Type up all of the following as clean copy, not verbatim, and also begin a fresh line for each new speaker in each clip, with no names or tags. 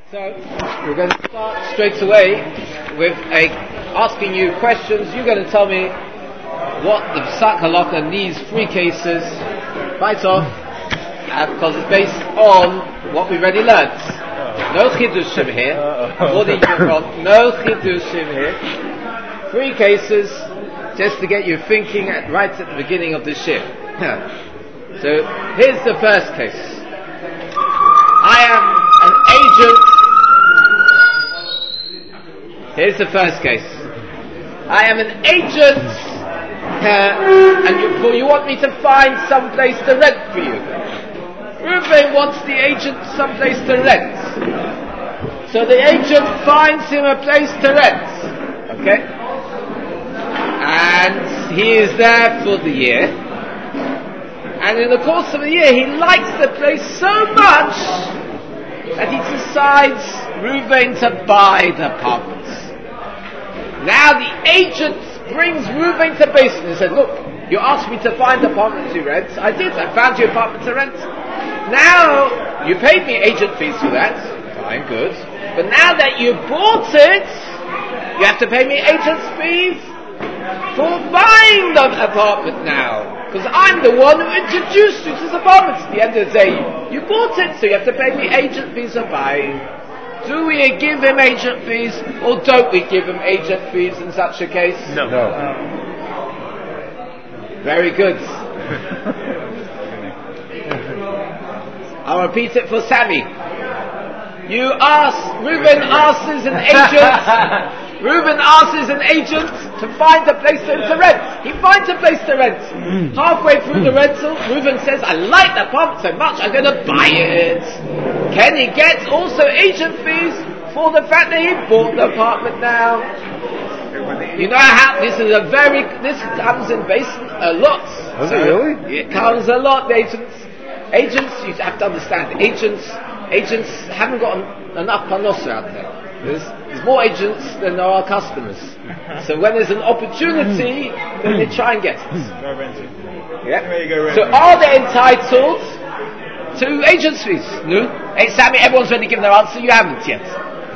So we're going to start straight away with asking you questions. You're going to tell me what the Psak Halakha needs, 3 cases, right off, because it's based on what we've already learned. No chidushim here. No chidushim here. 3 cases, just to get you thinking right at the beginning of the shift. So here's the first case. I am an agent. Here's the first case. I am an agent, and you want me to find some place to rent for you. Reuven wants the agent some place to rent. So the agent finds him a place to rent. Okay? And he is there for the year. And in the course of the year, he likes the place so much that he decides Reuven to buy the apartment. Now the agent brings Reuven to Beis Din and said, look, you asked me to find an apartment to rent. I did. I found you an apartment to rent. Now, you paid me agent fees for that. Fine, good. But now that you bought it, you have to pay me agent's fees for buying the apartment now. Because I'm the one who introduced you to this apartment. At the end of the day, you bought it, so you have to pay me agent fees for buying. Do we give him agent fees, or don't we give him agent fees in such a case?
No.
Very good. I'll repeat it for Sammy. Reuben asks an agent to find a place for him to rent. He finds a place to rent. Halfway through the rental, Reuben says, I like the apartment so much, I'm going to buy it. Can he get also agent fees for the fact that he bought the apartment now? You know how this comes in Basin a lot.
Does it really?
It comes a lot. Agents, you have to understand. Agents haven't got enough panos out there. There's more agents than there are customers. So when there's an opportunity, then they try and get it.
Go rent it.
Yeah. So are they entitled to agents fees? No. Hey Sammy, everyone's already given their answer. You haven't yet.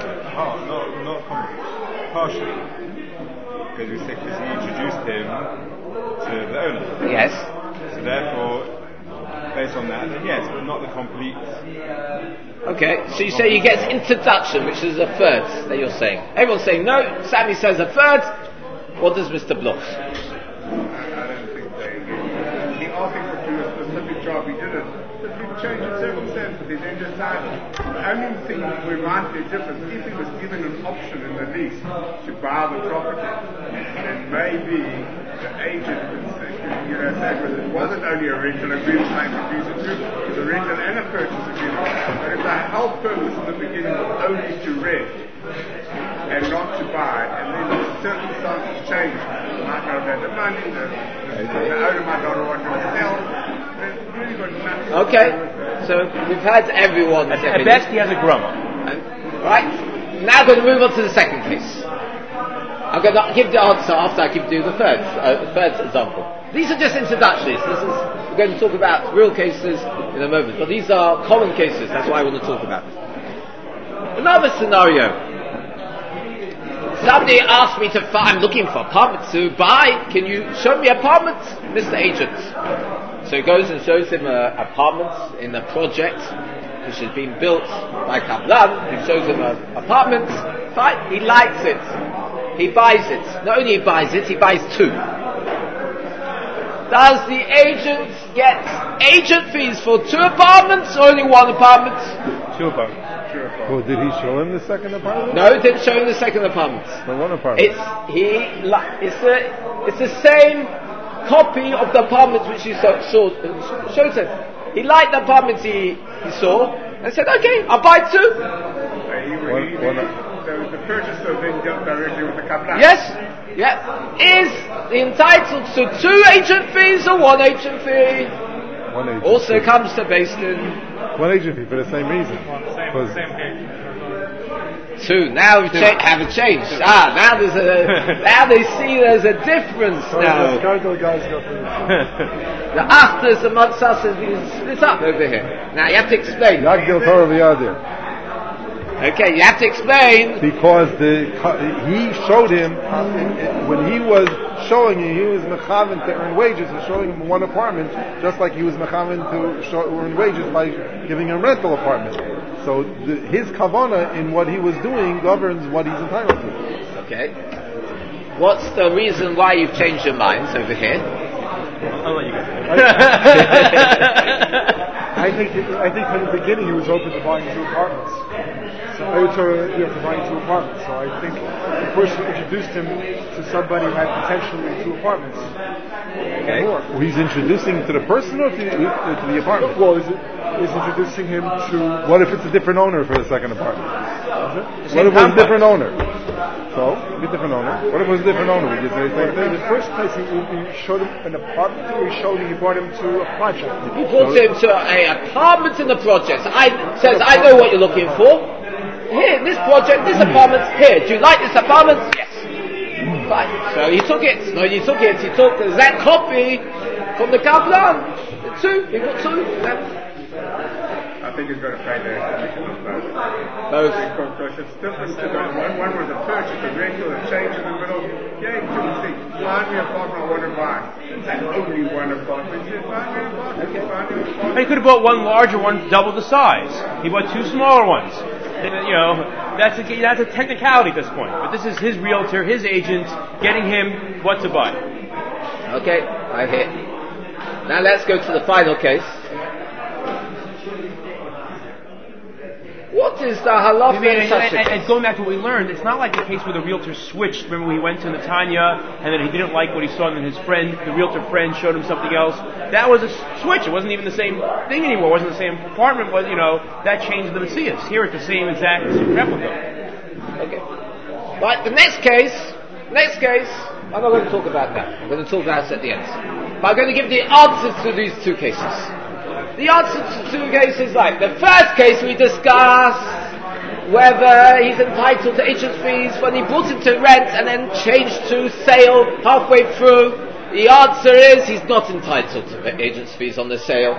Not partially. Because he introduced him to the owner.
Yes.
So therefore, based on that, then yes, but not the complete.
Okay, so you say he gets introduction, which is a third that you're saying. Everyone's saying no, Sammy says a third. What does Mr. Bloch?
I don't think they get. He asked him to do a specific job, he did it. But we've changed the circumstances, he then decided. The only thing we might be different, if he was given an option in the lease to buy the property, then maybe the agent could say, it wasn't only a rental agreement like it used to, it was a rental and a purchase agreement. But if the whole purpose in the beginning was only to rent and not to buy, and then the circumstances change, might not have had the money, the owner might not want to sell, then really got nothing.
Okay, so we've had everyone.
At best, he has a grammar.
Right, now I'm going to move on to the second case. I'm going to give the answer after I give you the third example. These are just introductories. We're going to talk about real cases in a moment, but these are common cases. That's why I want to talk about it. Another scenario. Somebody asked me I'm looking for apartments to buy. Can you show me apartments, Mr. Agent? So he goes and shows him an apartment in a project which has been built by Kablan. He shows him an apartment. Fine. He likes it. He buys it. Not only he buys it, he buys 2. Does the agent get agent fees for 2 apartments or only 1 apartment?
2 apartments.
Well, did he show him the second apartment?
No, he didn't show him the second apartment.
The 1 apartment.
It's the same copy of the apartment which he showed him. He liked the apartment he saw and said, okay, I'll buy 2.
The purchaser then dealt directly with the Kablan.
Yes, yeah. Is entitled to 2 agent fees or 1 agent fee?
1 agent
also
fee.
Comes to Beis Din.
1 agent fee for the same reason.
Same case.
2. Now we have a change. Now they see there's a difference now. The Achtas amongst us has been split up over here. Now you have to explain.
Yagdil Torah v'yadir.
Okay, you have to explain.
Because he showed him, when he was showing him, he was mechaven to earn wages, and showing him one apartment, just like he was mechaven to earn wages by giving him a rental apartment. So his kavanah in what he was doing governs what he's entitled to.
Okay. What's the reason why you've changed your minds over here?
I'll let you go.
I think from the beginning he was open to buying 2 apartments. To buying 2 apartments. So I think the person introduced him to somebody who had potentially 2 apartments.
Okay.
More.
Well, he's introducing him to the person or to the apartment?
Well, is introducing him to...
What if it's a different owner for the second apartment? What if it was a different owner? So, a different owner. What if it was a different owner? Would you say the same
In
thing?
the first place, he showed him an apartment, or he brought him to a project.
He brought him to an apartment in the project. I know what you're looking for. Here, this project, this apartment, here. Do you like this apartment? Yes. Fine. So he took it. No, he took it. He took the exact copy from the Kaplan. 2. He got 2.
I think he's going to pay the commission on both.
Both.
Because it's different to the one was a purchase, a rental, a change in the middle. Yeah, he couldn't think, find me an apartment I want to buy. That's only one apartment. He said, find me an apartment.
Okay.
Find me an apartment.
He could have bought one larger one, double the size. He bought 2 smaller ones. That's a technicality at this point. But this is his realtor, his agent, getting him what to buy.
Okay, I hear. Now let's go to the final case. What is the halacha in such a case?
And going back to what we learned, it's not like the case where the realtor switched. Remember, he went to Netanya, and then he didn't like what he saw, and then his friend, the realtor friend, showed him something else. That was a switch. It wasn't even the same thing anymore. It wasn't the same apartment. That changed the Messias. Here it's the same exact replica.
Okay. Right, the next case, I'm not going to talk about that. I'm going to talk about it at the end. But I'm going to give the answers to these 2 cases. The answer to 2 cases like the first case we discussed whether he's entitled to agent fees when he brought him to rent and then changed to sale halfway through. The answer is he's not entitled to agent's fees on the sale.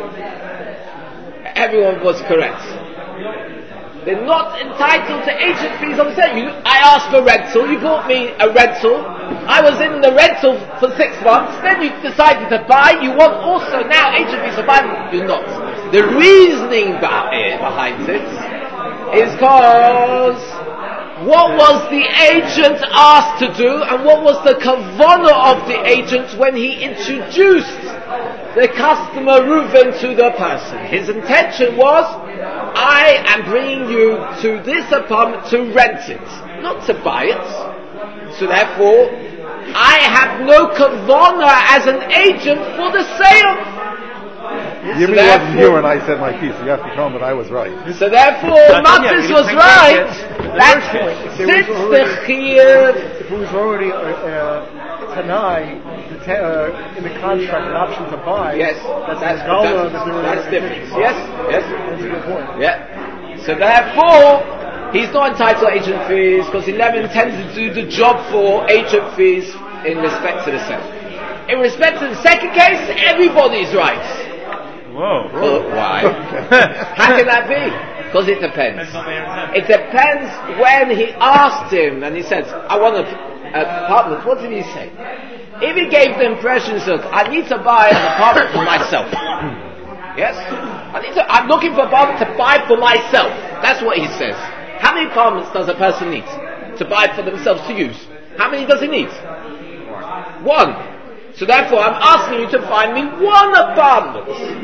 Everyone was correct. They're not entitled to agent fees on the sale. I asked for rental, you bought me a rental. I was in the rental for 6 months, then you decided to buy, you want also now agent fees for buying. You're not. The reasoning behind it is because what was the agent asked to do and what was the kavanah of the agent when he introduced the customer Reuven to the person. His intention was, I am bringing you to this apartment to rent it, not to buy it. So therefore, I have no kavanah as an agent for the sale.
Jimmy wasn't here when I said my piece. You have to tell him that I was right.
So therefore, Matis was right. That since the chiyuv,
If it was already Tanai in the contract, an option to buy,
yes, that's different. Yes.
That's a good point.
Yeah. So therefore, he's not entitled to agent fees because he never intended to do the job for agent fees in respect to the sale. In respect to the second case, everybody's right.
Whoa.
Why? How can that be? Because it depends. It depends when he asked him and he said, I want an apartment. What did he say? If he gave the impression, that I need to buy an apartment for myself. Yes? I'm looking for an apartment to buy for myself. That's what he says. How many apartments does a person need to buy for themselves to use? How many does he need? 1. So therefore, I'm asking you to find me 1 apartment.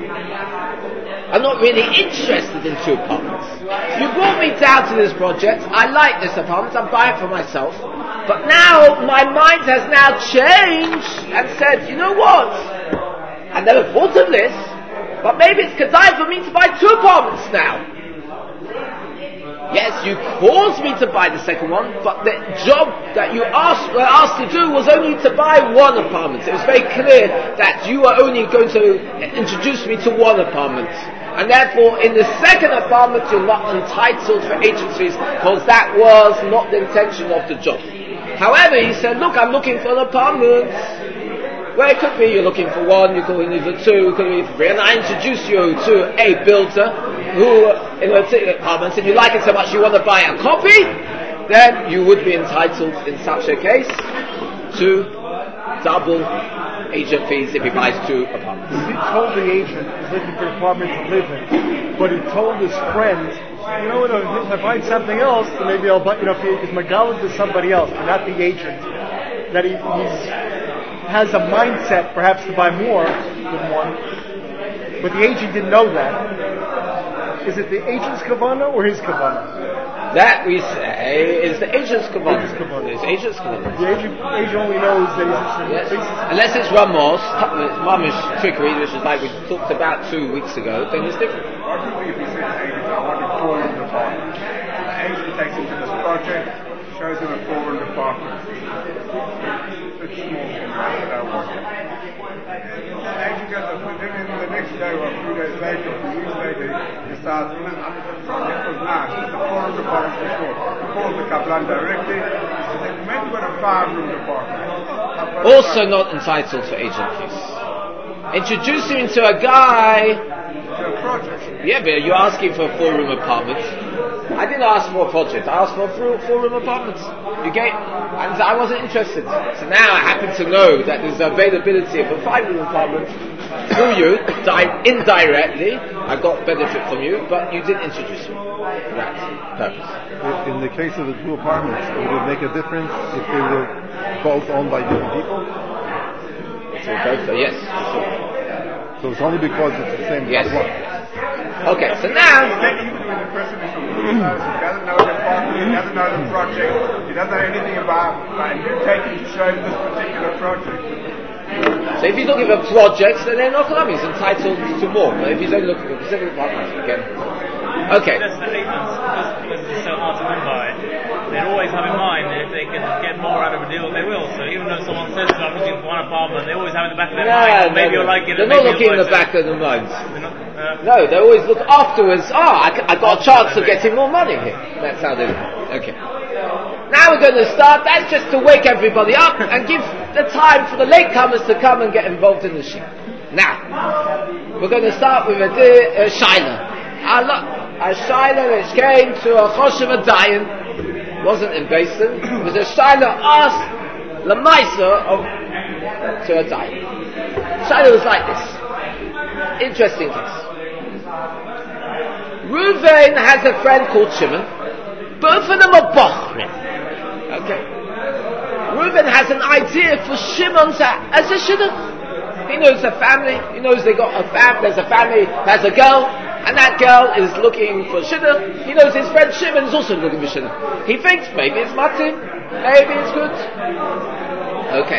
I'm not really interested in 2 apartments. You brought me down to this project. I like this apartment. I'm buying it for myself. But now my mind has now changed and said, you know what? I never thought of this, but maybe it's kedai for me to buy 2 apartments now. Yes, you caused me to buy the second one, but the job that you were asked to do was only to buy 1 apartment. It was very clear that you were only going to introduce me to 1 apartment. And therefore, in the second apartment, you're not entitled for agent fees, because that was not the intention of the job. However, he said, look, I'm looking for an apartment. Well, it could be you're looking for one, you could be for two, it could be for three, and I introduce you to a builder who, in a particular apartment, if you like it so much you want to buy a copy, then you would be entitled, in such a case, to double agent fees if he buys two apartments.
He told the agent he's looking for an apartment to live in, but he told his friend, you know what, if I find something else, then maybe I'll buy, if he's Magalit to somebody else, but not the agent, that he has a mindset perhaps to buy more than one, but the agent didn't know that. Is it the agent's kavanah or his kavanah?
That we say is the agent's kavanah.
It's
agent's kavanah.
The agent only knows that he's
unless it's Ramos, mamish trickery, which is like we talked about 2 weeks ago, then it's different.
What would be if he says to the agent, I want a 4-room apartment? The agent takes him to this project, shows him a 4-room apartment. It's small for me, I don't want it. The agent goes up, and then the next day or a few days later, or a few weeks later, he decides, the project was nice, but the 4-room apartment was short. He calls the Kaplan directly, he says, maybe got a 5-room apartment.
Also not entitled to agent fees. Introduce him to a guy.
To a project.
Yeah, but you're asking for a 4-room apartment. I didn't ask for a project. I asked for a 4-room apartment. You gave, and I wasn't interested. So now I happen to know that there's availability of a 5-room apartment through you, indirectly. I got benefit from you, but you didn't introduce me for that purpose.
In the case of the two apartments, would it make a difference if they were both owned by different people?
Yes, sure.
So it's only because it's the same
Yes.
one.
Okay, so now
Even when the person is from he doesn't know the apartment, he doesn't know the project, he doesn't know anything about and you take him to show him this particular project.
so if he's looking for projects, then they're not he's entitled to more. But if he's only looking for specific apartments, again. Okay.
That's the agents, because it's so hard to come by, they always have in mind that if they can get more out of a deal, they will. So even though someone says I'm looking for one apartment, they always have in the back of their mind, maybe you'll like it.
They're not looking in the back of their minds.
Not,
No, they always look afterwards. I got a chance of getting more money here. That's how they look. Okay. Now we're going to start. That's just to wake everybody up and give the time for the latecomers to come and get involved in the shir. Now, we're going to start with a shaila. A shaila which came to a choshev Dayan, wasn't in Basin. It was a shaila asked Lamaisa to a Dayan. Shaila was like this. Interesting case. Reuven has a friend called Shimon. Both of them are bochrim. Okay. Reuven has an idea for Shimon as a shidduch. He knows a family. He knows they got a family. There's a family. There's a girl, and that girl is looking for shidduch. He knows his friend Shimon is also looking for shidduch. He thinks maybe it's matim, maybe it's good. Okay.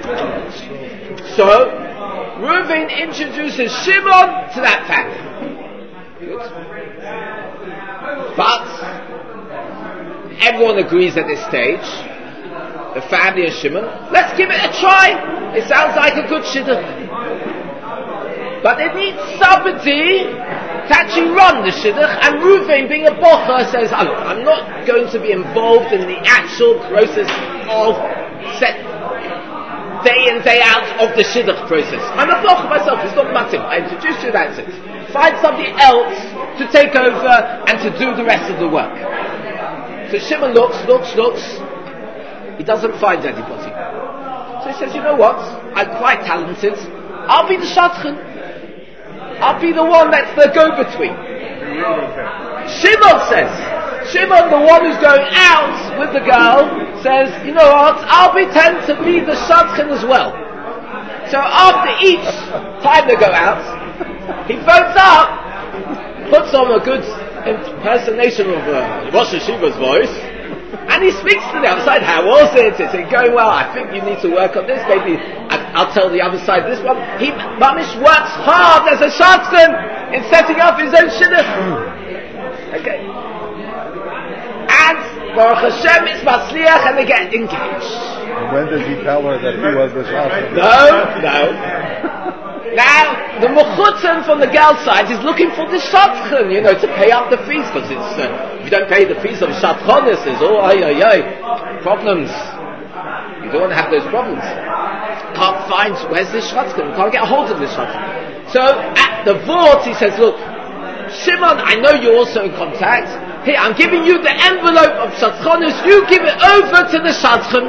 So Reuven introduces Shimon to that family. Good. But everyone agrees at this stage, the family of Shimon, let's give it a try. It sounds like a good shidduch. But it needs somebody to actually run the shidduch, and Reuven, being a bocher, says, I'm not going to be involved in the actual process of set day in, day out of the shidduch process. I'm a bocher myself, it's not matim. I introduced you, that's it. Find somebody else to take over and to do the rest of the work. So Shimon looks. He doesn't find anybody. So he says, you know what? I'm quite talented. I'll be the shadchan. I'll be the one that's the go-between. Shimon says. Shimon, the one who's going out with the girl, says, you know what? I'll pretend to be the shadchan as well. So after each time they go out, he phones up, puts on a good impersonation of Rosh Hashiva's voice, and he speaks to the other side. How was it? Is it going well? I think you need to work on this. Maybe I'll tell the other side this one. He, Mamish, works hard as a shadchan in setting up his own shidduch. Okay. And Baruch Hashem is matzliach, and they get engaged.
And when did he tell her that he was the shadchan?
No. Now, the mechutzim from the girl side is looking for the shadchan, to pay up the fees, because it's, if you don't pay the fees of shadchanis, there's problems. You don't want to have those problems. Can't find, where's this shotgun? Can't get a hold of this shotgun. So at the vault, he says, look, Shimon, I know you're also in contact. Here, I'm giving you the envelope of shadchanus. You give it over to the shadchan.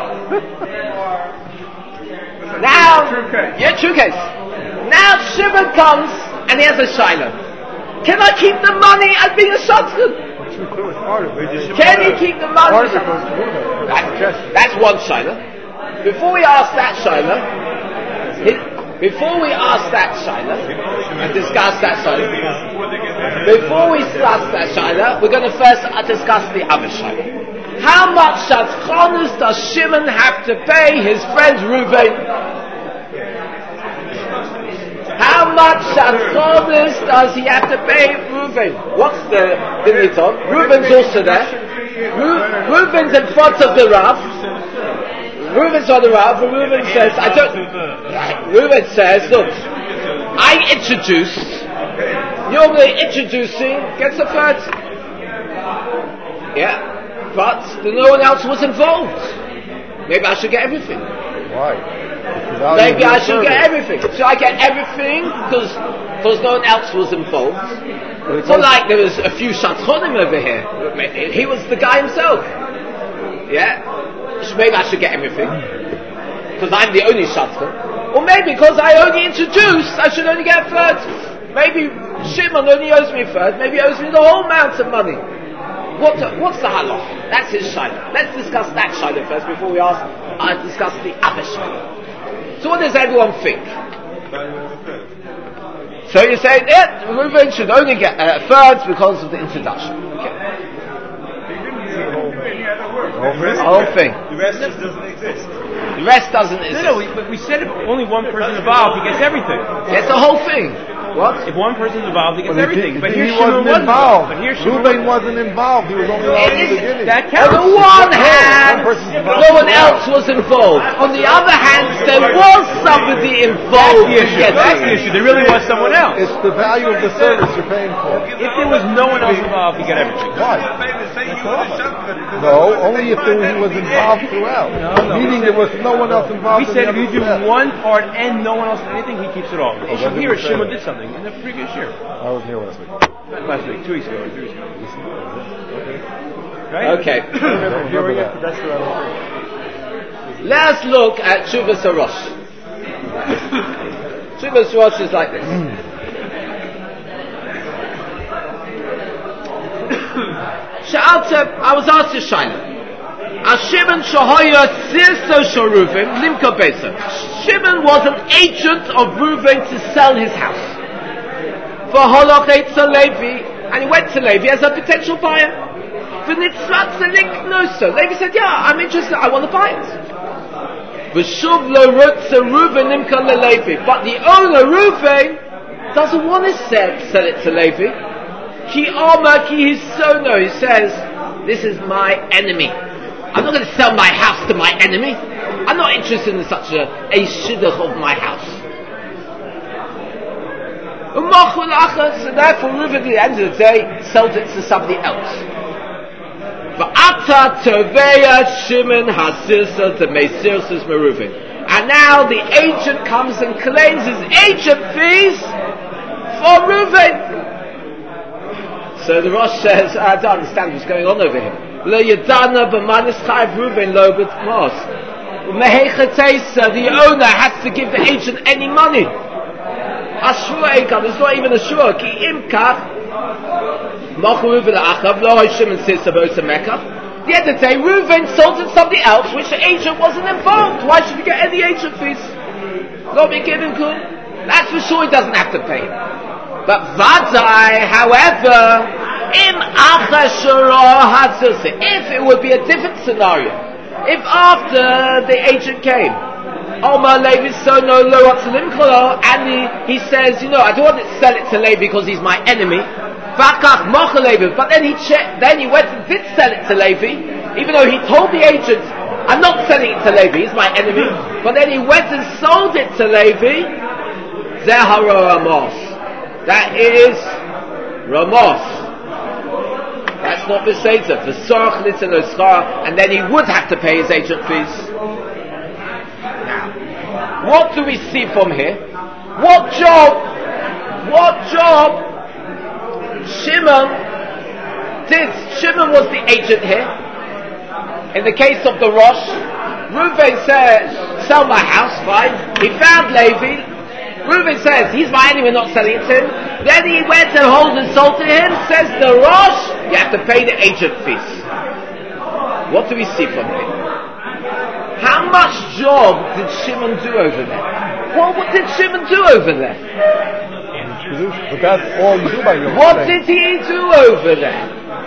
Now, true case. Now Shimon comes and he has a shaila. Can I keep the money as being a shadchan? Can he keep the money? That's one shaila. Before we ask that shaila, and discuss that shaila, we're going to first discuss the other shaila. How much shadchanus does Shimon have to pay his friend Reuven? How much shadchanus does he have to pay Reuven? What's the niton? Reuven's also there. Reuven's in front of the Rav. Reuven says, Reuven says, look, I introduced. Normally introducing gets a third. Yeah, but no one else was involved. Maybe I should get everything.
Why?
Maybe I should get everything. Should I get everything because no one else was involved? It's not like there was a few shadchanim over here. He was the guy himself. Yeah? Maybe I should get everything because I'm the only shadchan. Or maybe because I only introduced, I should only get a third. Maybe Shimon only owes me a third. Maybe he owes me the whole amount of money. What's the halacha? That's his shayla. Let's discuss that shayla first before we discuss the other shayla. So what does everyone think? So you say, Reuven should only get thirds because of the introduction. Okay. The whole thing.
The rest just doesn't exist.
The rest doesn't exist.
No, we said if only one person involved, he gets everything.
Gets the whole thing. What?
If one person's involved, he gets everything. But here
he
Shimon
wasn't involved.
But here
Reuven wasn't involved. He was only involved in the beginning.
That
On
counts.
the one hand, no one else was involved. On the other hand, there was somebody involved.
That's the issue. There really was someone else.
It's the value of the service you're paying for.
If there was no one else involved, he got everything.
Why? No, only if he was involved throughout. Meaning there was no one else involved.
We said if you do one part and no one else did anything, he keeps it all. The issue here is Shimon did something in the previous year.
I was here last week.
Not last week, 2 weeks ago, 3 weeks ago. Right?
Okay.
I remember hearing it, but that's what I was
Let's look at Shuvas Rosh. Shuvas Rosh is like this. I was asked to Shaila. Shimon Shahoya Sirso Shoruvim Limka Besa. Shimon was an agent of Reuven to sell his house. For Holochet to Levi, and he went to Levi as a potential buyer. For Nitzrat Selik Noso. Levi said, yeah, I'm interested, I want to buy it. V'shuv lo rutza Reuven Nimka LeLevi. But the owner, Reuven, doesn't want to sell it to Levi. Ki Omar Ki Hisono. He says, this is my enemy. I'm not going to sell my house to my enemy. I'm not interested in such a shidduch of my house. So therefore Reuven at the end of the day sold it to somebody else. And now the agent comes and claims his agent fees for Reuven. So the Rosh says, I don't understand what's going on over here. The owner has to give the agent any money. It's not even a shua. At the end of the day, Reuven sold it to somebody else, which the agent wasn't involved. Why should he get any agent fees? Not be given good. That's for sure he doesn't have to pay. But Vadai, however, if it would be a different scenario, if after the agent came, and he says, I don't want to sell it to Levi because he's my enemy. But then he went and did sell it to Levi, even though he told the agent, I'm not selling it to Levi, he's my enemy. But then he went and sold it to Levi. That is Ramos. That's not Beseder. And then he would have to pay his agent fees. what do we see from here? What job Shimon did? Shimon was the agent here. In the case of the Rosh, Reuven says, sell my house, fine. He found Levi. Reuven says, he's my enemy, not selling it to him. Then he went and sold to him. Says the Rosh, you have to pay the agent fees. What do we see from here? How much job did Shimon do over there? What did Shimon do over there?
But that's all you do by your
What did he do over there?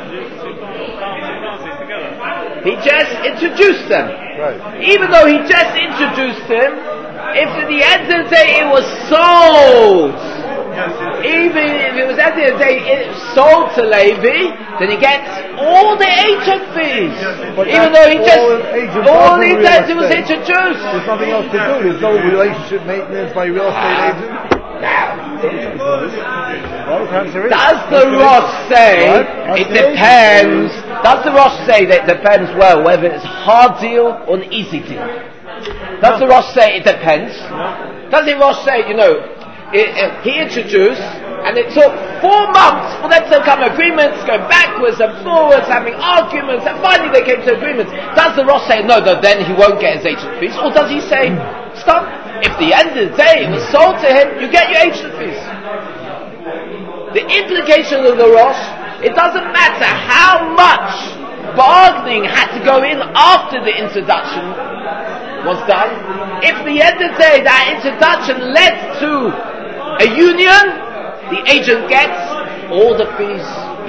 He just introduced them.
Right.
Even though he just introduced him, if at the end of the day it was sold, even if it was at the end of the day sold to Levi, then he gets all the agent fees. Even though he all he did was introduce.
There's nothing else to do. There's no relationship maintenance by real estate agent.
Does the Rosh say it depends? Does the Rosh say that it depends whether it's a hard deal or an easy deal? Does the Rosh say it depends? Does the Rosh say, he introduced and it took 4 months for them to come agreements, going backwards and forwards, having arguments, and finally they came to agreements. Does the Rosh say no, then he won't get his agent fees? Or does he say, stop, if the end of the day it was sold to him, you get your agent fees? The implication of the Rosh, it doesn't matter how much bargaining had to go in after the introduction was done. If the end of the day that introduction led to a union, the agent gets all the fees.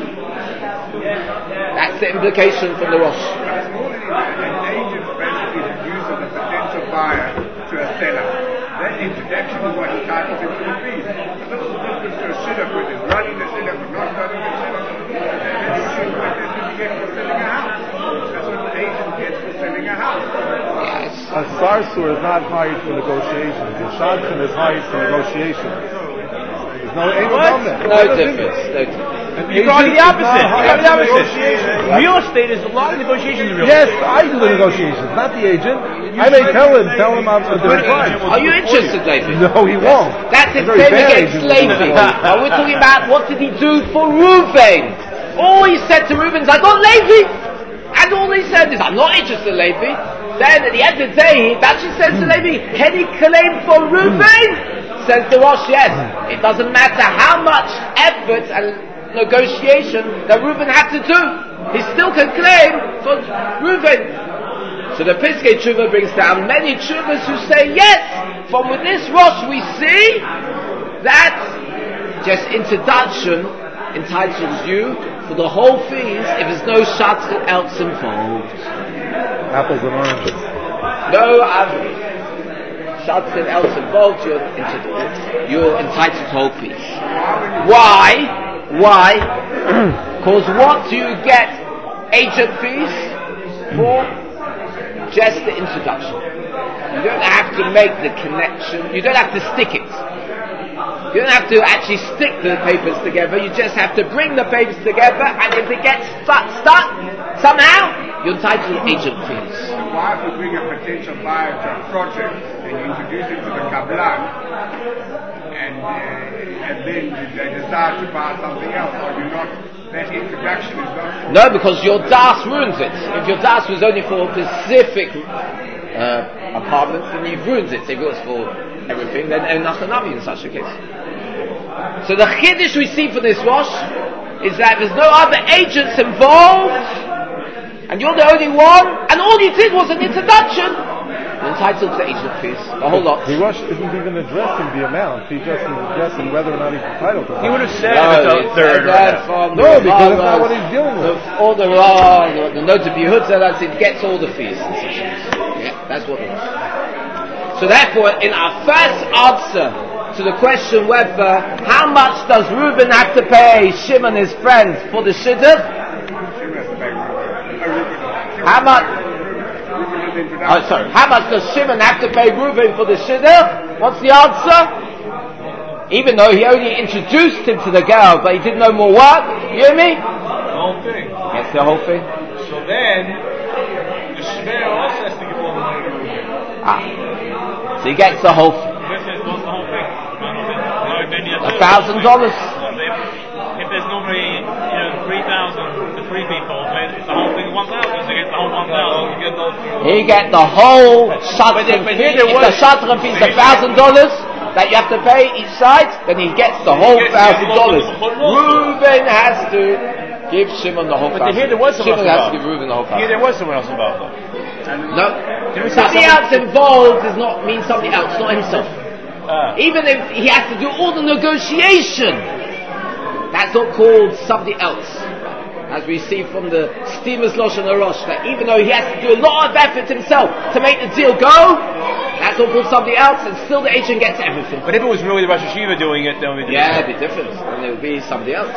That's the implication from the Rosh.
An agent basically introduces a potential buyer to a seller. That introduction is what entitles him to the fees. But this is different to a shidduch where there's running the shidduch or not running the shidduch. And you see what this is get for selling a house. That's what the agent gets for selling a house.
A sarsur is not hired for negotiations. A shadchan is hired for negotiations. There's no
difference.
You got the opposite. Real estate is a lot of negotiations in real
Yes,
estate.
I do the negotiations, not the agent. I may tell him I'm a good price.
Are you interested, David?
No, he won't.
That's his
A very
claim
bad
against
agent.
Levi. Now we're talking about what did he do for Reuven. All he said to Reuven is, I got Levi. And all he said is, I'm not interested in Levi. Then at the end of the day, he actually says to Levi, can he claim for Reuven? Says the Rosh, yes. It doesn't matter how much effort and negotiation that Reuven had to do. He still can claim for Reuven. So the Piskei Tshuva brings down many Tshuvas who say, yes, from with this Rosh we see that just introduction entitles you for the whole fees if there's no Shatzel else involved.
Apples and oranges.
No Shatzel else involved, you're entitled to whole fees. Why? Because what do you get agent fees for? Just the introduction. You don't have to make the connection. You don't have to stick it. You don't have to actually stick the papers together. You just have to bring the papers together, and if it gets stuck somehow, you're entitled to agent fees.
Why if you bring a potential buyer to a project and you introduce it to the Kabbalah and then they decide to buy something else, or you not, that introduction is not...
No, because your das ruins it. If your das was only for specific apartments, then you've ruined it. If it was for everything, then Nachanavi in such a case. So the chiddush we see for this Rosh is that there's no other agents involved, and you're the only one, and all you did was an introduction. You're entitled to agent fees, the whole lot.
The Rosh isn't even addressing the amount. He just is addressing whether or not he's entitled to it.
He would have said it's a third.
No, because that's not what he's dealing with.
All the note of Yehuda, that it gets all the fees. Yeah, that's what it is. So therefore, in our first answer to the question whether how much does Reuben have to pay Shimon his friend for the shidduch? How much? How much does Shimon have to pay Reuben for the shidduch? What's the answer? Even though he only introduced him to the girl, but he did no more work. You hear me?
The whole thing.
Yes, the whole thing.
So then, the Shver also has to give all the money to Reuben.
So he gets the whole thing.
What's the whole thing?
$1,000.
If there's normally 3,000 to 3 people, it's the whole thing 1,000. So he gets the whole 1,000.
He get the whole shadchan fee. If the shadchan fee is $1,000 that you have to pay each side, then he gets the whole $1,000. Reuben has to give Shimon the whole $1,000.
But here there was someone else
Shimon has to
involved.
give Reuben the whole $1,000.
Here there was someone else involved, though.
No. Somebody else involved does not mean somebody else, not himself. Even if he has to do all the negotiation, that's not called somebody else. As we see from the Steamer's Lashon HaRosh, that even though he has to do a lot of effort himself to make the deal go, that's not called somebody else, and still the agent gets everything.
But if it was really the Rosh Hashiva doing it, then it would be
it'd be different, and it would be somebody else.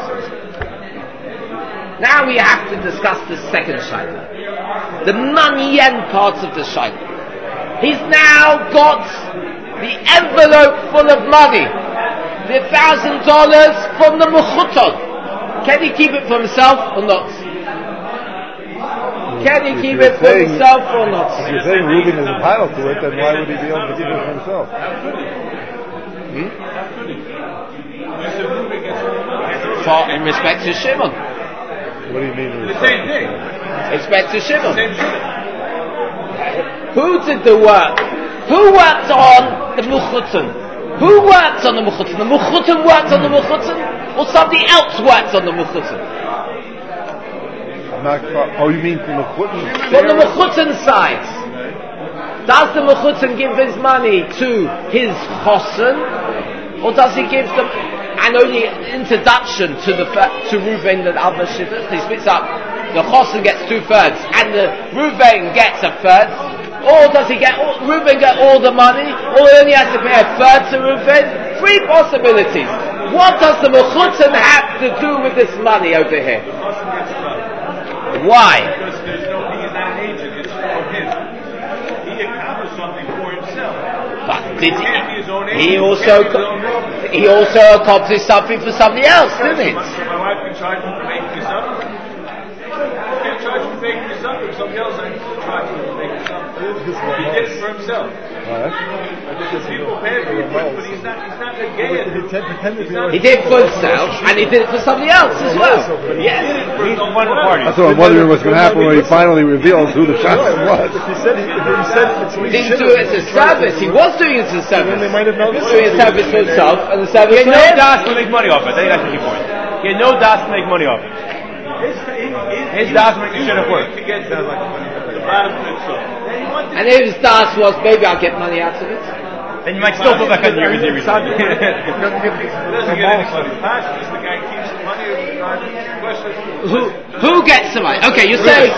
Now we have to discuss the second shayla, the money end parts of the shayla. He's now got the envelope full of money, the $1,000 from the mechuton. Can he keep it for himself or not? Can he keep it for himself or not?
If you're saying Reuben is entitled to it, then why would he be able to keep it for himself?
In respect to Shimon.
What do you mean?
The same thing.
Respect to Shimon. Who did the work? Who worked on the mechuton? Who worked on the mechuton? The mechuton worked on the mechuton, or somebody else worked on the mechuton?
You mean from the mechuton?
From the mechuton side. Does the mechuton give his money to his chosen, or does he give them an only introduction to Reuven and other shivas? He splits up. The chosen gets 2/3, and the Reuven gets 1/3. Or does Reuben get all the money, or he only has to pay 1/3 to Reuben? 3 possibilities. What does the mechuton have to do with this money over here? Why?
Because he's not an agent, it's from him. He accomplished something for himself.
But did
He can't be his own agent.
he also accomplished something for somebody else, didn't it?
My wife can charge me for making this up. You can't charge me for making this up. If somebody else I can charge me for making this up. He did it for himself. People pay for it, but he's not the gay.
He did it for himself, and he did it for somebody else as well. Yes.
He's one of the parties.
That's what I'm wondering what's going to happen when he finally reveals who the shotgun was.
He said
He didn't do it as a service. He was doing it as a service.
They might have
He was
noticed.
doing a service for himself and a service
He
for
had no
him.
das to make money off it. I think that's the key point. He had no das to make money off it. His das to make the shit work.
To get to the bottom of it, so.
And if his das was, maybe I'll get money out of it.
Then you might still feel back on your
Doesn't get any money. Pashtus, the guy keeps the money of the question.
Who gets the money? Okay, you're saying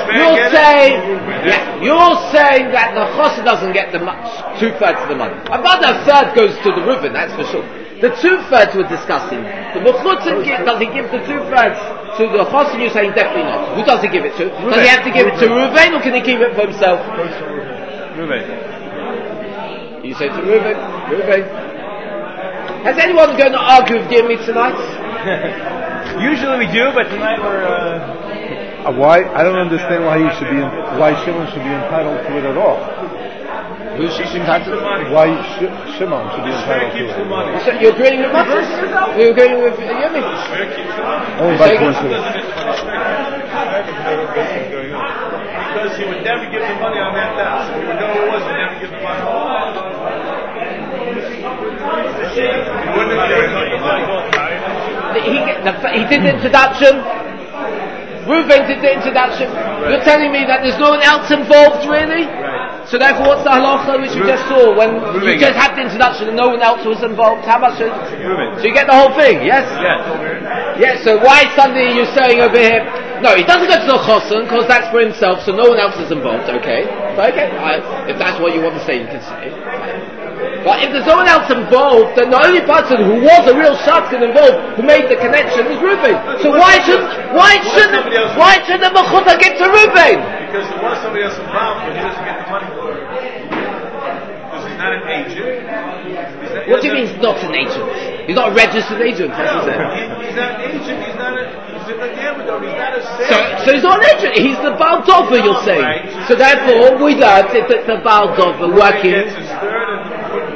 that the chosid doesn't get the 2/3 of the money. About a third goes to the Reuven, that's for sure. The 2/3 we're discussing. The mechuton does he give the 2/3 to the chosid? You're saying definitely not. Who does he give it to? Does he have to give it to Reuven, or can he keep it for himself?
Reuven.
You say to Reuven. Has anyone going to argue with me tonight?
Usually we do, but tonight we're.
Why? I don't understand why why Shimon should be entitled to it at all.
Who should be entitled?
Why Shimon should be entitled to it?
So you're agreeing with Matos? You're agreeing with Yemi?
Only by coincidence.
Because he would never give the money on that house. He would know who it was, he would never give the money. He wouldn't have given the money.
He did the introduction. Reuven did the introduction. You're telling me that there's no one else involved, really? So therefore, what's the halacha which we just saw when you just had the introduction and no one else was involved? How much? So you get the whole thing, yes? Yes. So why suddenly you're saying over here? No, he doesn't go to the chosen because that's for himself, so no one else is involved. Okay, if that's what you want to say, you can say. But if there's no one else involved, then the only person who was a real shotgun involved, who made the connection, is Reuven. So why should the mechuta get to Reuven?
Because there was somebody else involved, but he doesn't get the money for it. Because he's not an agent.
What do you mean he's not an agent? He's not a registered agent, as you said.
He's not an agent, he's not a sales.
So he's not an agent, he's the Baal Dover, you're saying. So therefore, we learned if it's the Baal Dover working.
He gets his third and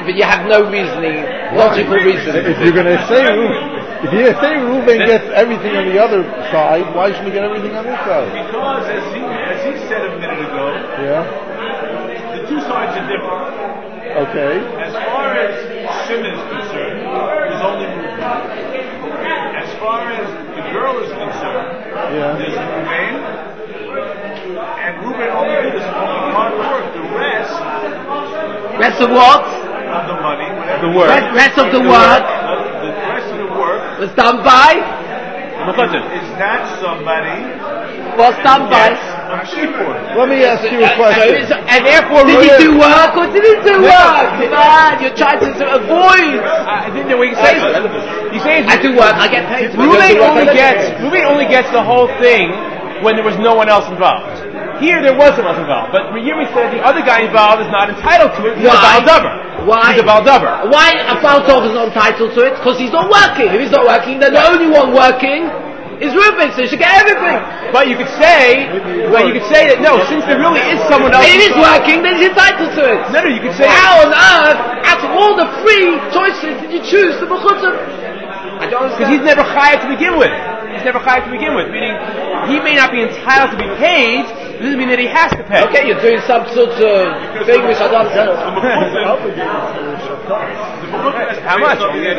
but you have no reasoning, logical reasoning.
If you're going to say Reuven gets everything on the other side, why shouldn't he get everything on this side?
Because as he said a minute ago, the two sides are different.
Okay.
As far as Shimon is concerned, there's only Reuven. As far as the girl is concerned, there's Reuven, and Reuven only did this part of the work. The rest
Of what?
of the money, whatever
The work.
Rest of the work
the rest of the work
was done by.
is not somebody
Was done by.
from Shimon.
Let me ask you a question.
And therefore, did he do work or did he do work? Man, you're trying to avoid.
I think that we can say you say
I do work. I get paid.
Reuven only gets the whole thing when there was no one else involved. Here there was someone else involved, but Yirmi said the other guy involved is not entitled to it. He's a Baal Davar.
Why?
He's a Baal Davar.
Why a Baal Davar is not entitled to it? Because he's not working. If he's not working, then the only one working is Reuven, so he should get everything.
But you could say that no, since there really is someone else.
If it is working, then he's entitled to it.
No, you could say
how on earth, out of all the free choices, did you choose the Mechutzah? I don't understand.
because he's never chayav to begin with. He's never chayav to begin with, meaning he may not be entitled to be paid. It doesn't mean that he has to pay.
Okay, you're doing some sort of thing which I don't understand.
How much?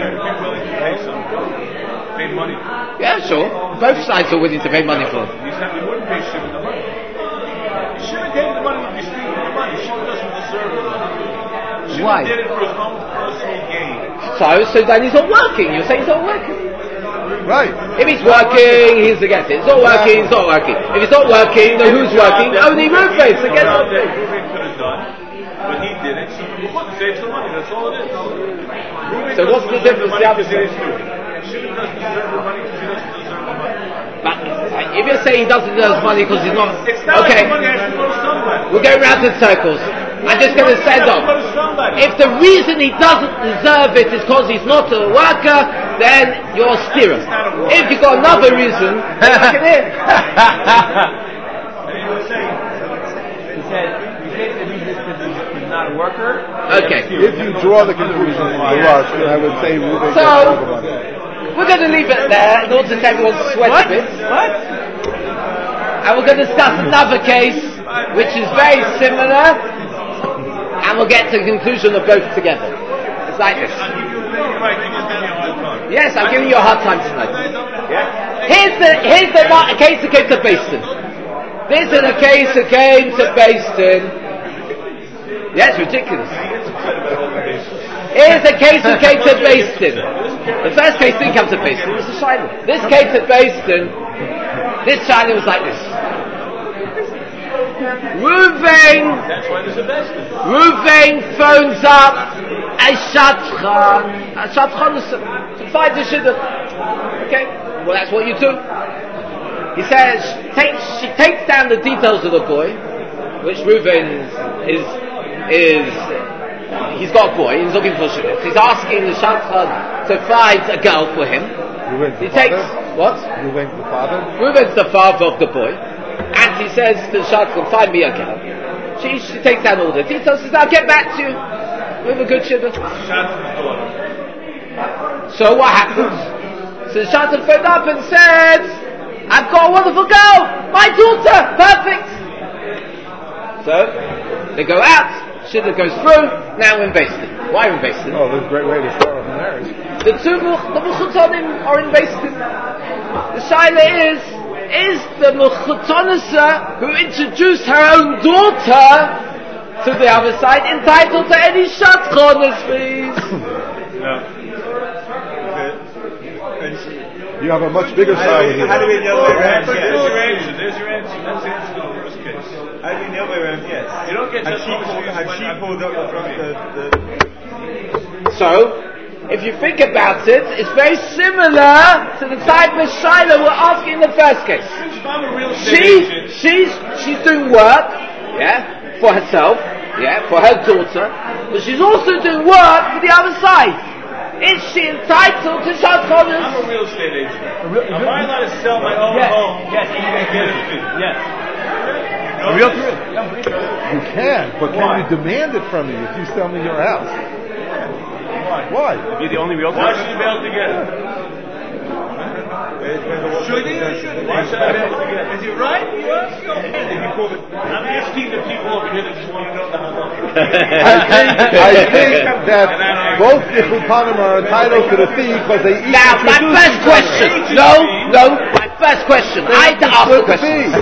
Pay money.
Yeah, sure. Both sides are willing to pay money for it.
He said we wouldn't pay Shimon the money. Shimon gave the money would be stealing the money. Shimon doesn't deserve the money. Shimon
Why?
did it for his own personal gain.
So then he's not working. You're saying he's not working.
Right.
If he's working, he's against it. It's not working, he's not working. If it's not working, then who's working? Only Reuven. So against
That
it.
Reuven could have done, but he did it. So Reuven saves the money. That's all it is. Reuven
So what's the
doesn't deserve
difference?
money
The other
because he didn't do it. Shimon doesn't deserve the money because he doesn't deserve the money.
But if you're saying he doesn't deserve money because he's not...
It's not like
Okay,
the money has to go to somebody.
we're going round in circles. I'm just going to send off.
Go to somebody.
If the reason he doesn't deserve it is because he's not a worker, then you're steering. If you've got another reason, then I can hear.
He said the reason is because he's not a worker.
Okay.
If you draw the conclusion from the rush, then I would say Reuven gets
So,
all the money.
we're going to leave it there in order to everyone sweat a bit.
What?
And we're going to discuss another case which is very similar, and we'll get to the conclusion of both together. It's like this. Yes, I'm giving you a hard time tonight. Here's the case that came to Basin. This is a case that came to Basin. Yeah, it's ridiculous. Here's a case that came to Basin. The first case didn't come to Basin, it was a Shiloh. This came to Basin. This Shiloh was like this. Reuven phones up a Shadchan to find the Shidduch. Okay, well that's what you do. He says she takes down the details of the boy, which Reuven is he's got a boy. He's looking for Shidduch. He's asking the Shadchan to find a girl for him. He takes what?
Reuven's the father.
Reuven's the father of the boy. And he says to the Shadchan, find me a girl. She takes down all the details, says, I'll get back to you with a good Shidduch. So what happens? So the Shadchan phoned up and said, I've got a wonderful girl, my daughter, perfect. So, they go out, Shidduch goes through, now we're in Basin. Why are we in Basin?
Oh, that's a great way to start off a marriage.
The Mechutzonim are in Basin. The Shaila is the Mechutzonisa who introduced her own daughter to the other side entitled to any Shadchanas fees?
You have a much bigger side here.
How do we know we're
There's
yes?
your answer. There's your answer. That's the answer to the first case.
How do we know we're yes?
You don't get
Had
just
she pulled up from the
So, if you think about it, it's very similar to the type of Shiloh we're asking in the first case.
If I'm a real estate agent,
She's doing work, yeah, for herself, yeah, for her daughter, but she's also doing work for the other side. Is she entitled to Shadchanas?
I'm a real estate agent. Am I allowed to sell my own home?
Yes.
And get a fee?
Yes.
A real estate.
You can, but can you demand it from me if you sell me your house?
Why?
Why?
If you're the only realtor?
Why should you be able to get it? Should he or shouldn't he? Why should I be able to get it? Is he right? You ask? I'm asking the people over here that just want to know the halacha.
I think that both Nichutanim are entitled to the fee because they each
Now, my first question. My first question. I had to ask the question.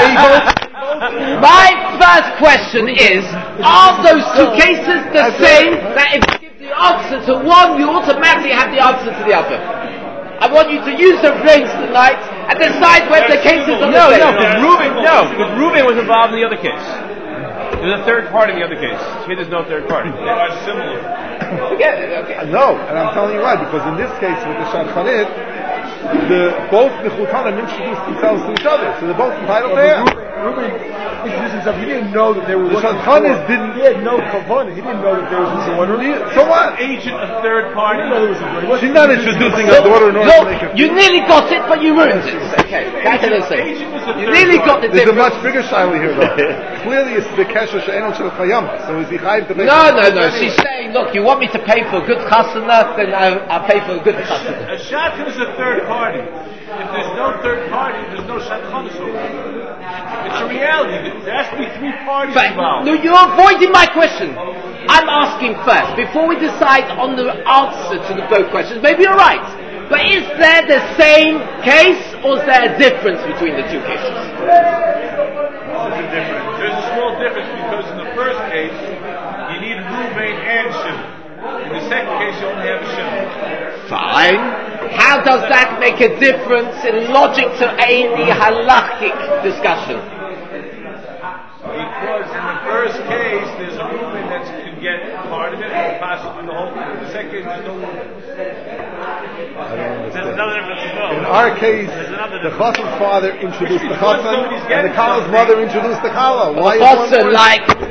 My first question is, are those two cases the same, that if you give the answer to one, you automatically have the answer to the other? I want you to use your brains tonight and decide whether the cases are the same.
Because Reuben was involved in the other case. There's a third party in the other case. Here there's no third party.
They are similar.
Forget it, okay.
No, and I'm telling you why, because in this case with the Shadchanit, both Nichutanim introduced themselves to each other, so they're both entitled to it.
Reuben introduced himself. He didn't know that they were
The
looking
Shadchanis
for.
didn't.
He had no kavanah. He didn't know that there was a daughter.
So what?
Agent, a third party.
He didn't know there was a daughter.
She's not introducing her daughter in order to make her.
You nearly got it, but you ruined it. Okay, that's what I'm saying. You nearly got the
There's a
difference.
much bigger shaila here, though. Clearly, it's the kesher she'enon shel chayama. So is he chayiv to pay?
No. She's saying, look, you want me to pay for a good chasana, then I'll pay for a good chasana.
A shadchan is a third party. If there's no third party, there's no shadchan. It's a reality. There has to be three parties
But
involved.
no, you're avoiding my question. I'm asking first, before we decide on the answer to the both questions. Maybe you're right. But is there the same case, or is there a difference between the two cases?
There's a difference. There's a small difference because in the first case, you need Reuven and Shimon. In the second case, you only have a Shimon.
Fine. How does that make a difference in logic to any halachic discussion?
Because in the first case, there's a Reuven that can get part of it and pass it through the whole thing. In the second case, there's no Reuven.
There's another difference as well.
In our case, the chassan's father introduced the chassan, and the kala's mother introduced the kala. Why
The
is one
chassan,
more?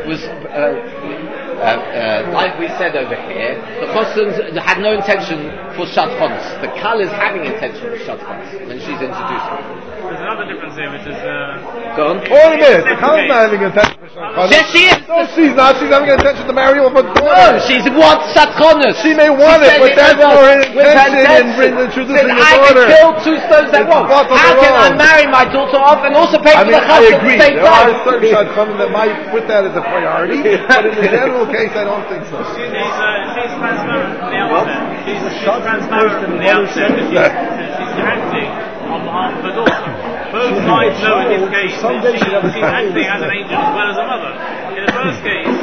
like we said over here, the chassans had no intention for shadchans. The kala is having intention for shadchans when she's introduced.
There's another difference here, which is
Go on.
Wait a minute, the kala's not having intention for shadchan.
Yes, she is.
No, she's not. She's having intention to marry off a daughter.
No, she wants shadchanas.
She may want it, but that's for her intention in introducing the
I
daughter.
can kill two stones at
It's
once.
both of
How
their
can I
own.
marry my daughter off and also pay
I
for
mean,
the
I
chassan at
agree.
the same
There are
time?
certain shadchanim that might put that as a priority, but in the general case, I don't think so.
she's transparent from the outset. She's transparent from the
mother
outset. She's acting on behalf of her daughter. Both sides know in this case that she's acting as an angel as well as a mother. In the first case,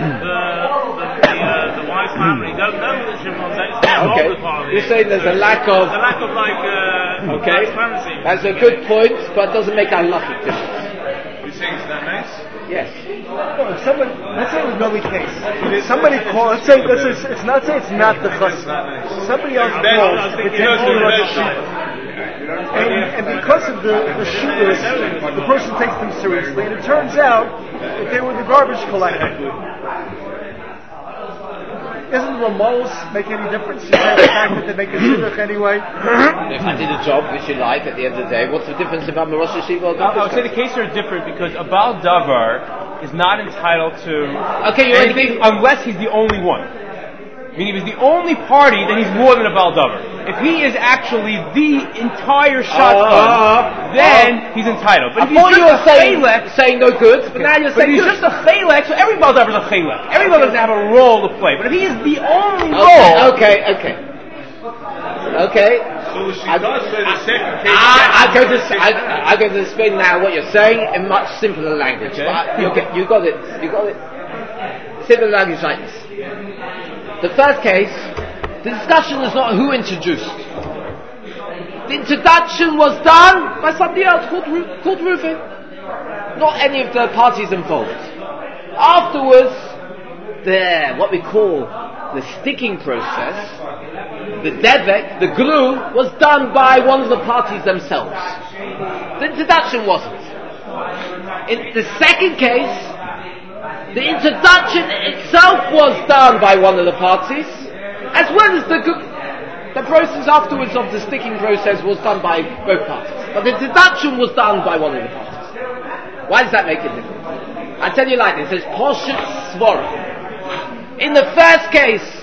the wife's family don't know that Shimon's actually involved with part of it.
You're saying there's a lack of...
There's a lack of transparency.
That's a good point, but it doesn't make a halachic difference.
You're saying it's not nice?
Yes.
No, if somebody, let's say it was Novi case. Somebody called. Let's say it's not say it's not the chassan. Somebody else calls. Pretends to be a sheep. And because of the shooters, the person takes them seriously, and it turns out that they were the garbage collector. Doesn't the Ramos make any difference? You say the fact that they make a shidduch anyway.
If I did a job which you like at the end of the day, what's the difference if I'm a Rosh Yeshiva or
I would say the cases are different because a Baal Davar is not entitled to anything unless he's the only one. Meaning if he's the only party, then he's more than a Baal Davar. If he is actually the entire shadchan, then he's entitled. But if
thought
he's
you were
just
saying no good, but now you're
but
saying
he's
good.
just a chelek, so every Baal Davar is a chelek. Every Baal doesn't have a role to play. But if he is the only role,
Okay.
So she does say the second case.
I'm going to explain now what you're saying in much simpler language.
Okay.
But you got it. Simple language like this. The first case, the discussion is not who introduced. The introduction was done by somebody else called Reuven. Not any of the parties involved. Afterwards, what we call the sticking process, the devek, the glue, was done by one of the parties themselves. The introduction wasn't. In the second case, the introduction itself was done by one of the parties, as well as the process afterwards of the sticking process was done by both parties. But the introduction was done by one of the parties. Why does that make a difference? I tell you like this, it's Poshut Svara. In the first case,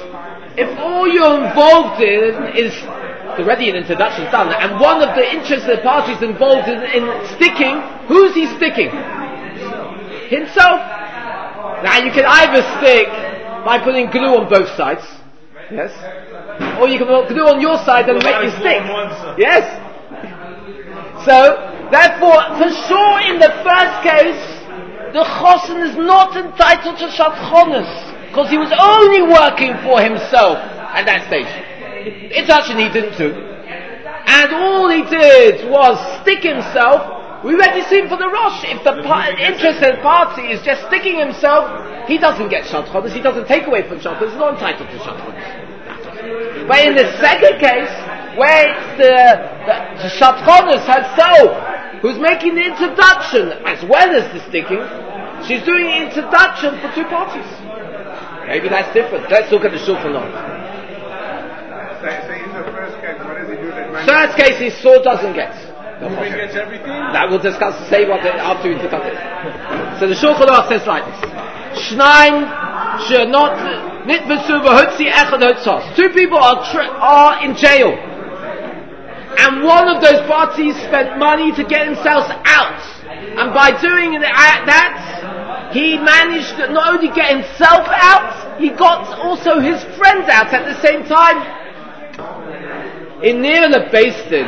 if all you're involved in is already an introduction done, and one of the interested parties involved in sticking, who's he sticking? Himself. Now you can either stick by putting glue on both sides, yes, or you can put glue on your side and make you stick. Yes. So, therefore, for sure in the first case, the chosen is not entitled to shatchonis, because he was only working for himself at that stage. Introduction he didn't do. And all he did was stick himself. We already seen for the Rosh, if the interested party is just sticking himself, he doesn't get shatchonis, he doesn't take away from shatchonis, he's not entitled to shatchonis. But in the second case, where it's the shatchonis herself, who's making the introduction as well as the sticking, she's doing an introduction for two parties. Maybe that's different. Let's look at the Shulchan Aruch.
So in the first case, what does he do that money?
First case, he still doesn't get.
Ruben gets everything?
That we'll discuss, say what after we discuss it. So the Shulchan Aruch says like this. Shnaim shenot nitbesu v'hotzi echad hotzos. Two people are in jail. And one of those parties spent money to get themselves out. And by doing that, he managed to not only get himself out, he got also his friends out at the same time. In near the basin,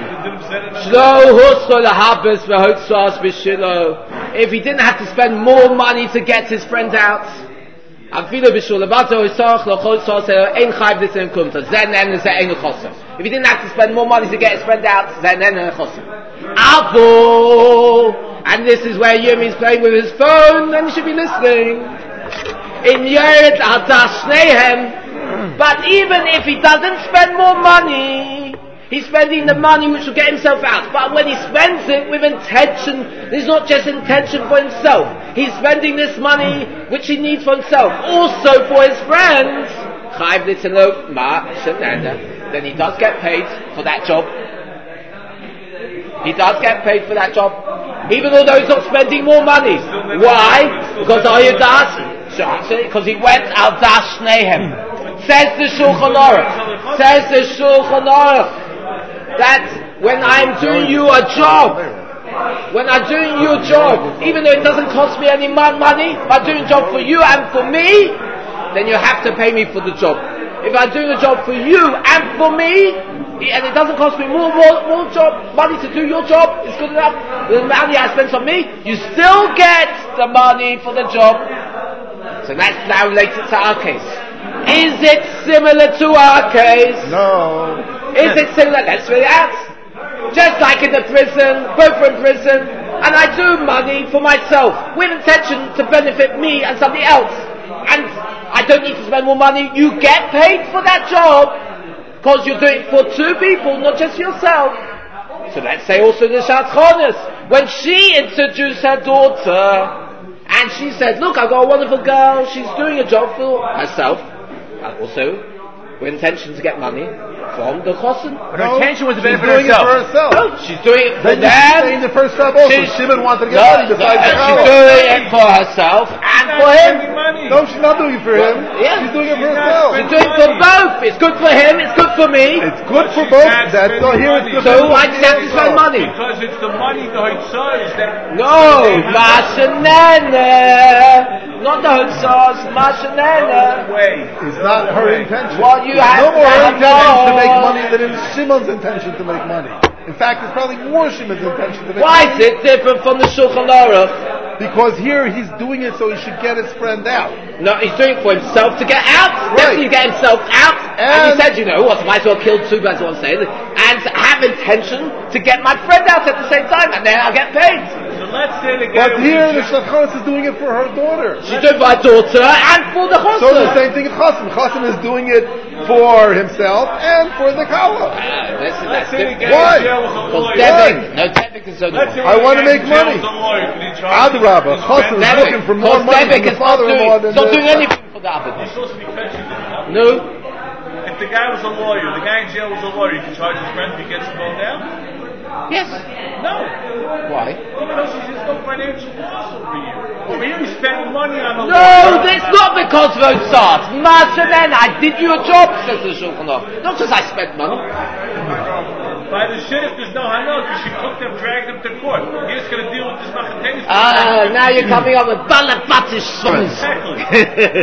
if he didn't have to spend more money to get his friend out, if he didn't have to spend more money to get his friend out, and this is where Yirmi's playing with his phone, then you should be listening. In Yered Adashnehem, but even if he doesn't spend more money, he's spending the money which will get himself out. But when he spends it with intention, it's not just intention for himself. He's spending this money which he needs for himself, also for his friends. Then he does get paid for that job. He does get paid for that job, even although he's not spending more money. Why? Because he went al dashnehem. Says the Shulchan Aruch. That when I'm doing you a job, even though it doesn't cost me any money, if I'm doing a job for you and for me, then you have to pay me for the job. If I'm doing a job for you and for me, and it doesn't cost me more money to do your job, it's good enough, the money I spend on me, you still get the money for the job. So that's now related to our case. Is it similar to our case?
No.
Is it similar? Let's figure it out. Just like in the prison, both are in prison, and I do money for myself with intention to benefit me and somebody else, and I don't need to spend more money. You get paid for that job because you're doing it for two people, not just yourself. So let's say also the Shatchonis, when she introduced her daughter, and she said, "Look, I've got a wonderful girl. She's doing a job for herself." And also, with intention to get money from the chosen.
Her intention was to benefit
She's doing it for
herself.
herself.
No, she's doing it for
Then you
them.
should say in the first step also, Shimon wanted to get money besides the
She's
Kala.
doing it for herself and for him.
No, she's not doing it for him.
Yeah.
She's doing it for herself.
She's doing it for both. It's good for him, it's good for me.
It's good for both. That's not here. It's good
So
for
I just have to spend money.
Because it's the money the Hotzos that...
No, Mashanene. Not the Hotzos, Mashanene.
way.
It's not her intention.
What you
It's
have
no more her
to
intention to
know.
make money than it's Shimon's intention to make money. In fact, it's probably more Shimon's intention to make
Why
money.
is it different from the Shulchan Aruch?
Because here he's doing it so he should get his friend out.
No, he's doing it for himself to get out.
Right.
Definitely get himself out. And he
And-
said, what, might as well kill two birds with one stone. And have intention to get my friend out at the same time, and then I'll get paid.
So let's say the guy
But
was
here
a
the
Jew.
Shachos is doing it for her daughter.
She's doing it for her daughter and for the
So the
Chosen.
same thing with Chassim. Chassim is doing it for himself and for the Kala.
Let's
That's
say the
different.
guy
Why?
in jail was a
Because
lawyer.
Devik, no, Devik is only
Let's say
one.
I
the
want to
guy
make
in jail
money.
was a lawyer. Could he charge
Adrabah,
his
Chassim is
friend?
looking for more
Because
money
Devik
from the
is not
father-in-law than
doing
the...
anything for the Abed.
He's supposed to be fetching it.
No.
If the guy was a lawyer, the guy in jail was a lawyer, you can charge his friend if he gets him going down?
Yes.
No.
Why?
Because there's no financial loss over here. Over over here, he spent money on the
No, it's not because of Otzat. Masanen, I did you a job, says the Shulchan Aruch. Not because I spent money.
By the shidduch, there's no hanok. You should cook them, drag them to court. You're just going to deal with this machatenis.
Now you're coming up with balabatish songs.
Exactly.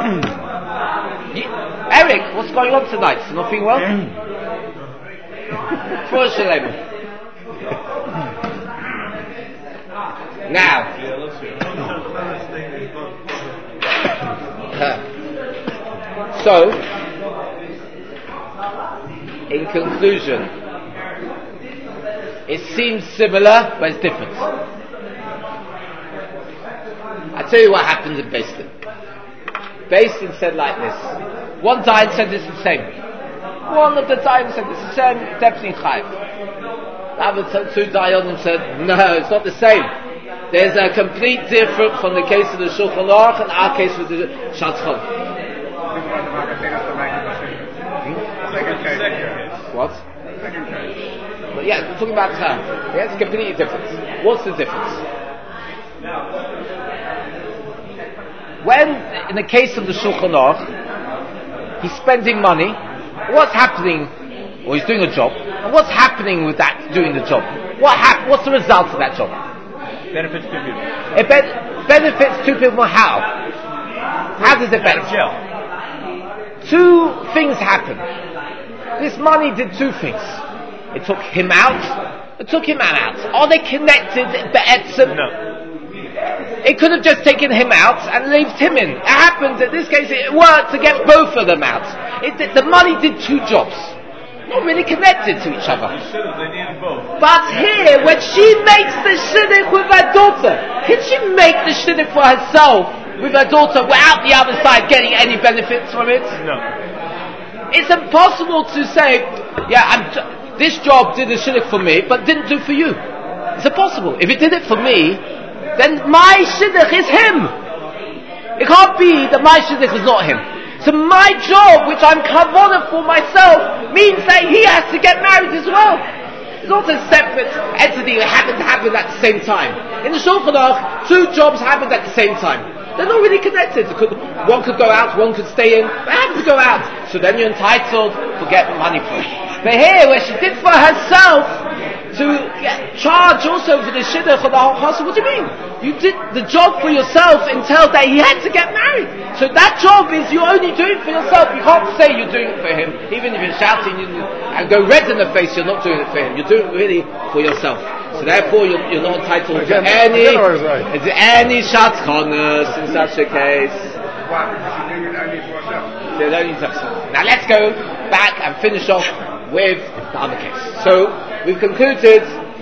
Eric, what's going on tonight? You not feeling well? For Shalem. Now, so, in conclusion, it seems similar, but it's different. I tell you what happened in Beis Din. Beis Din said like this. One Dayan said it's the same. One of the Dayan said it's the same, definitely Chayiv. The other two Dayanim said, no, it's not the same. There's a complete difference from the case of the Shulchan Aruch and our case with the Shadchan. What? But yeah, we're talking about time. Yeah, it's completely different. What's the difference? When, in the case of the Shulchan Aruch, he's spending money, what's happening, or he's doing a job, and what's happening with that, doing the job? What's the result of that job?
Benefits two people.
It benefits two people. How? How does it benefit? Two things happen. This money did two things. It took him out. It took him out. Are they connected?
No.
It could have just taken him out and left him in. It happened in this case. It worked to get both of them out. The money did two jobs. Not really connected to each other. But here, when she makes the shidduch with her daughter, can she make the shidduch for herself with her daughter without the other side getting any benefits from it?
No.
It's impossible to say, this job did the shidduch for me, but didn't do for you. It's impossible. If it did it for me, then my shidduch is him. It can't be that my shidduch is not him. So my job, which I'm kavanah for myself, means that he has to get married as well. It's not a separate entity that happened to happen at the same time. In the Shulchan Aruch, two jobs happened at the same time. They're not really connected. One could go out, one could stay in. They happen to go out. So then you're entitled to get money for it. But here, where she did for herself, to charge also for the shidduch for the whole house. What do you mean? You did the job for yourself entailed that he had to get married. So that job is you're only doing for yourself. You can't say you're doing it for him. Even if you're shouting and go red in the face, you're not doing it for him. You're doing it really for yourself. So therefore you're not entitled to any shatchanas in such a case. Now let's go back and finish off with the other case. So we've concluded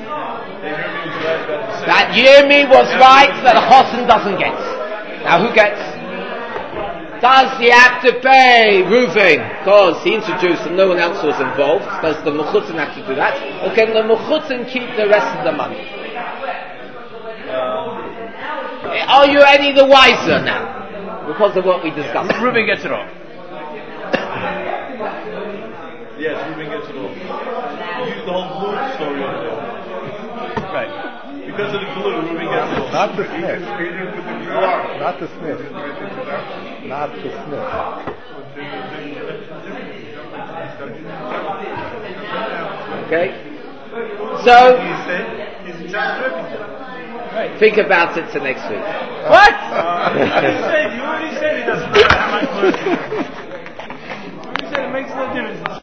that Yirmi was right that a chosin doesn't get. Now who gets? Does he have to pay Reuven because he introduced and no one else was involved? Does the mechutzin have to do that? Or can the mechutzin keep the rest of the money? Are you any the wiser now? Because of what we discussed.
Reuven gets it all.
Yes, Reuven gets it all. You use the whole glue story over there.
Right.
Because of the glue, Reuven gets it all.
Not the snitch. Not the snitch. Not the snitch.
Okay? So,
He's in charge of everything.
Right.
think about it till next week.
What?
You already said it doesn't matter how much money. You already said it makes no difference.